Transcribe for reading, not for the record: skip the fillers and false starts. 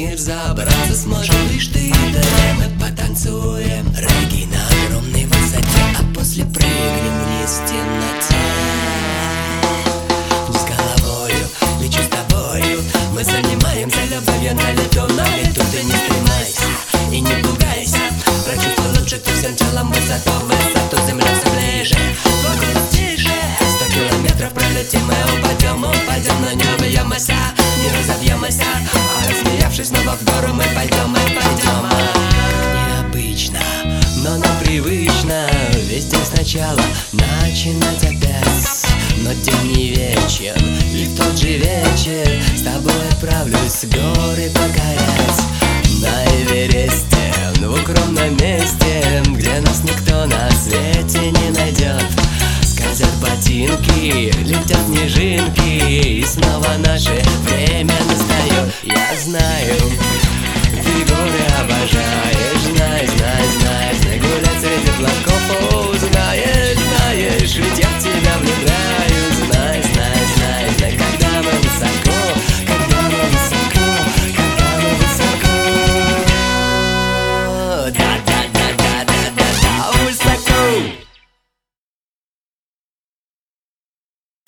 мир забраться сможем лишь ты и я. Мы потанцуем регги на огромной высоте, а после прыгнем вниз в темноте. Вниз головою, лечу с тобою, мы занимаемся любовью на лету. На лету ты не стремайся и не пугайся, прочувствуй лучше ты всем телом высоту. Высоту земля все ближе, твой голос тише. 100 километров пролетим, мы упадем, но не убьемся, не разобьемся, а рассмеявшись снова в гору мы пойдем, Необычно, но нам привычно весь день сначала начинать опять. Но день не вечен, и в тот же вечер с тобой отправлюсь горы покорять. На Эвересте, в укромном месте, где нас никто на свете не найдет. Скользят ботинки, летят снежинки, и снова наше время настает. Я знаю, ты горы обожаешь.